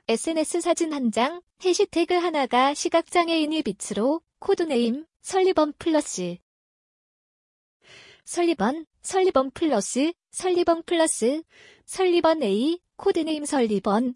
SNS 사진 한 장, 해시태그 하나가 시각장애인이 빛으로, 코드네임, 설리번 플러스. 설리번 플러스, 설리번 A, 코드네임 설리번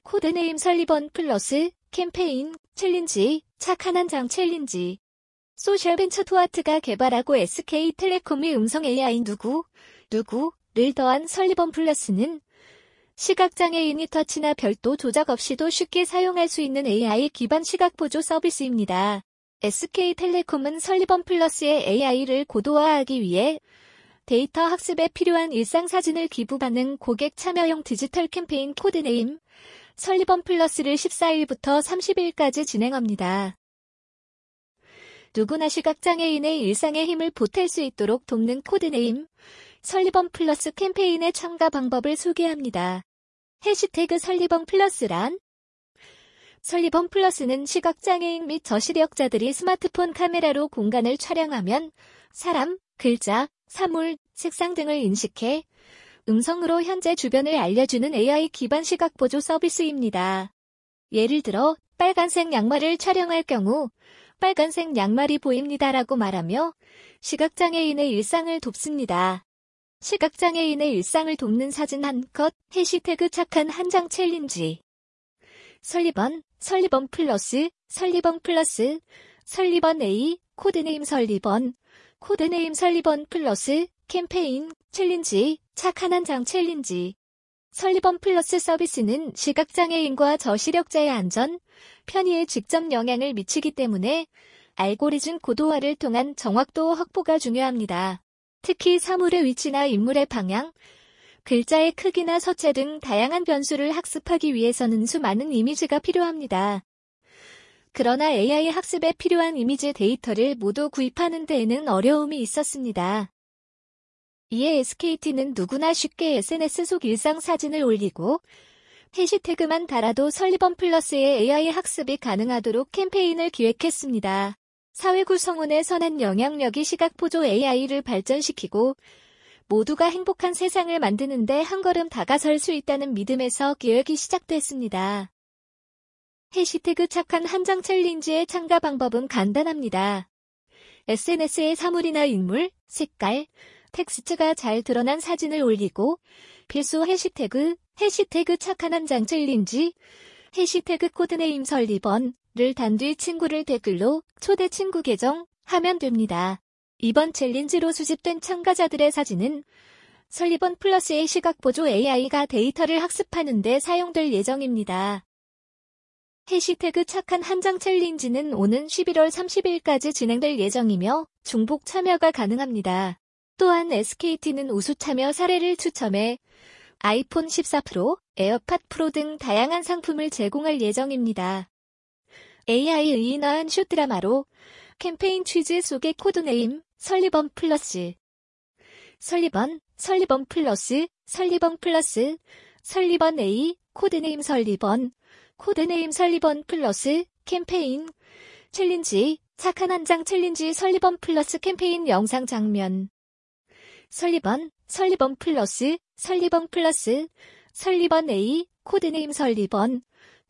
플러스, 캠페인, 챌린지, 착한 한 장 챌린지. 소셜벤처 투아트가 개발하고 SK텔레콤이 음성 AI 누구를 더한 설리번 플러스는 시각장애인이 터치나 별도 조작 없이도 쉽게 사용할 수 있는 AI 기반 시각보조 서비스입니다. SK텔레콤은 설리번 플러스의 AI를 고도화하기 위해 데이터 학습에 필요한 일상 사진을 기부받는 고객 참여형 디지털 캠페인 코드네임 설리번 플러스를 14일부터 30일까지 진행합니다. 누구나 시각장애인의 일상에 힘을 보탤 수 있도록 돕는 코드네임 설리번 플러스 캠페인의 참가 방법을 소개합니다. 해시태그 설리번 플러스란 설리번 플러스는 시각장애인 및 저시력자들이 스마트폰 카메라로 공간을 촬영하면 사람, 글자, 사물, 색상 등을 인식해 음성으로 현재 주변을 알려주는 AI 기반 시각보조 서비스입니다. 예를 들어 빨간색 양말을 촬영할 경우 빨간색 양말이 보입니다라고 말하며 시각장애인의 일상을 돕습니다. 시각장애인의 일상을 돕는 사진 한 컷, 해시태그 착한 한 장 챌린지. 설리번 플러스, 설리번 A, 코드네임 설리번 플러스, 캠페인, 챌린지, 착한 한 장 챌린지. 설리번 플러스 서비스는 시각장애인과 저시력자의 안전, 편의에 직접 영향을 미치기 때문에 알고리즘 고도화를 통한 정확도 확보가 중요합니다. 특히 사물의 위치나 인물의 방향, 글자의 크기나 서체 등 다양한 변수를 학습하기 위해서는 수많은 이미지가 필요합니다. 그러나 AI 학습에 필요한 이미지 데이터를 모두 구입하는 데에는 어려움이 있었습니다. 이에 SKT는 누구나 쉽게 SNS 속 일상 사진을 올리고 해시태그만 달아도 설리번 플러스의 AI 학습이 가능하도록 캠페인을 기획했습니다. 사회 구성원의 선한 영향력이 시각보조 AI를 발전시키고 모두가 행복한 세상을 만드는 데 한 걸음 다가설 수 있다는 믿음에서 기획이 시작됐습니다. 해시태그 착한 한 장 챌린지의 참가 방법은 간단합니다. SNS에 사물이나 인물, 색깔, 텍스트가 잘 드러난 사진을 올리고 필수 해시태그 착한 한 장 챌린지, 해시태그 코드네임 설리번를 단 뒤 친구를 댓글로 초대 친구 계정하면 됩니다. 이번 챌린지로 수집된 참가자들의 사진은 설리번 플러스의 시각보조 AI가 데이터를 학습하는 데 사용될 예정입니다. 해시태그 착한 한 장 챌린지는 오는 11월 30일까지 진행될 예정이며 중복 참여가 가능합니다. 또한 SKT는 우수 참여 사례를 추첨해 아이폰 14 프로, 에어팟 프로 등 다양한 상품을 제공할 예정입니다. AI 의인화한 숏드라마로 캠페인 취지 속의 코드네임 설리번 플러스. 설리번 플러스, 설리번 A, 코드네임 설리번 플러스, 캠페인, 챌린지, 착한 한 장 챌린지 설리번 플러스 캠페인 영상 장면. 설리번 플러스, 설리번 A, 코드네임 설리번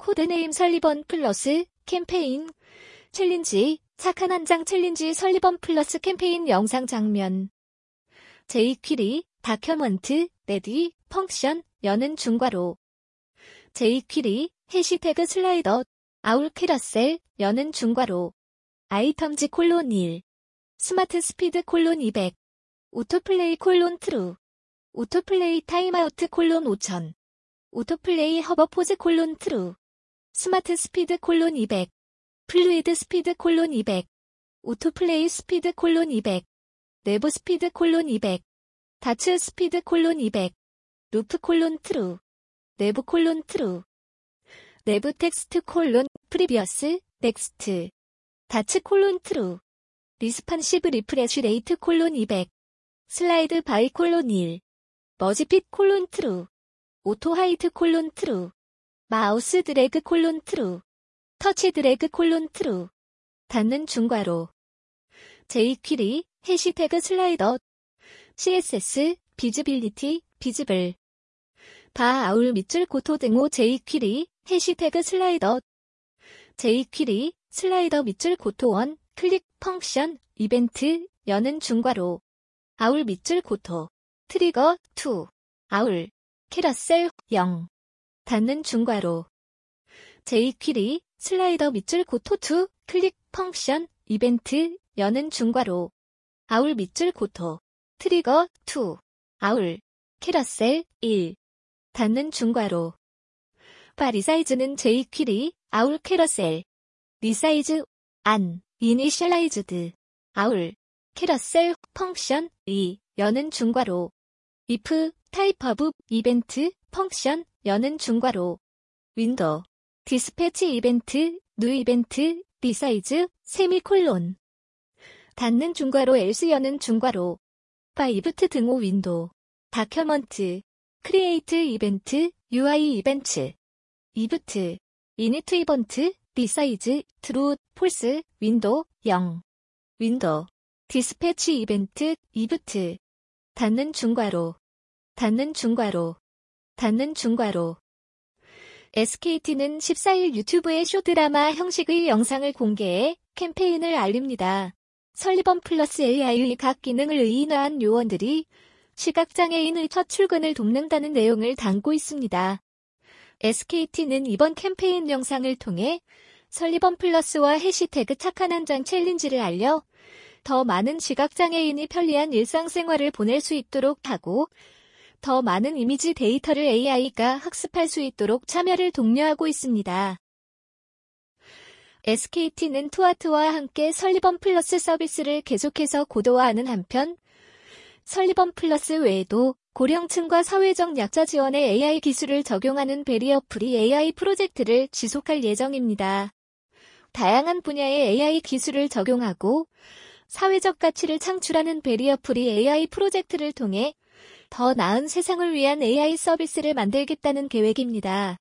플러스, 캠페인, 챌린지, 착한 한 장 챌린지 설리번 플러스 캠페인 영상 장면. jQuery, 다큐먼트, 레디, 펑션, 여는 중괄호. jQuery, 해시태그 슬라이더, 아울 캐러셀, 여는 중괄호. 아이템즈 콜론 1. 스마트 스피드 콜론 200. 오토플레이 콜론 트루. 오토플레이 타임아우트 콜론 5000. 오토플레이 허버 포즈 콜론 트루. 스마트 스피드 콜론 200. 플루이드 스피드 콜론 200. 오토플레이 스피드 콜론 200. 내부 스피드 콜론 200. 다츠 스피드 콜론 200. 루프 콜론 트루. 내부 콜론 트루. 내부 텍스트 콜론 프리비어스 넥스트. 다츠 콜론 트루. 리스판시브 리프레쉬 레이트 콜론 200. 슬라이드 바이 콜론 1. 머지핏 콜론 트루. 오토 하이트 콜론 트루. 마우스 드래그 콜론 트루. 터치 드래그 콜론 트루. 닫는 중괄호. jQuery, 해시태그 슬라이더. CSS, 비즈빌리티, 비즈블. 바 아울 밑줄 고토 등호 jQuery, 해시태그 슬라이더 jQuery 슬라이더 밑줄 고토1 클릭 펑션 이벤트 여는 중괄호 아울 밑줄 고토 트리거 2 아울 캐러셀 0 닫는 중괄호 jQuery 슬라이더 밑줄 고토 2 클릭 펑션 이벤트 여는 중괄호 아울 밑줄 고토 트리거 2 아울 캐러셀 1 닫는 중괄호 리사이즈는 jQuery 아울 캐러셀 리사이즈 안 이니셜라이즈드 아울 캐러셀 펑션 2 여는 중괄호 if 타입 오브 이벤트 펑션 여는 중괄호 윈도우 디스패치 이벤트 뉴 이벤트 리사이즈 세미콜론 닫는 중괄호 else 여는 중괄호 이브트 등호 윈도우 다큐먼트 크리에이트 이벤트 UI 이벤트 이브트 이니트 이벤트 리사이즈 트루 폴스 윈도우 0 윈도우 디스패치 이벤트 이브트 닫는 중괄호 닫는 중괄호 닫는 중괄호 SKT는 14일 유튜브에 쇼드라마 형식의 영상을 공개해 캠페인을 알립니다. 설리번 플러스 AI의 각 기능을 의인화한 요원들이 시각장애인의 첫 출근을 돕는다는 내용을 담고 있습니다. SKT는 이번 캠페인 영상을 통해 설리번 플러스와 해시태그 착한 한장 챌린지를 알려 더 많은 시각장애인이 편리한 일상생활을 보낼 수 있도록 하고 더 많은 이미지 데이터를 AI가 학습할 수 있도록 참여를 독려하고 있습니다. SKT는 투아트와 함께 설리번 플러스 서비스를 계속해서 고도화하는 한편 설리번 플러스 외에도 고령층과 사회적 약자 지원에 AI 기술을 적용하는 베리어 프리 AI 프로젝트를 지속할 예정입니다. 다양한 분야의 AI 기술을 적용하고 사회적 가치를 창출하는 베리어 프리 AI 프로젝트를 통해 더 나은 세상을 위한 AI 서비스를 만들겠다는 계획입니다.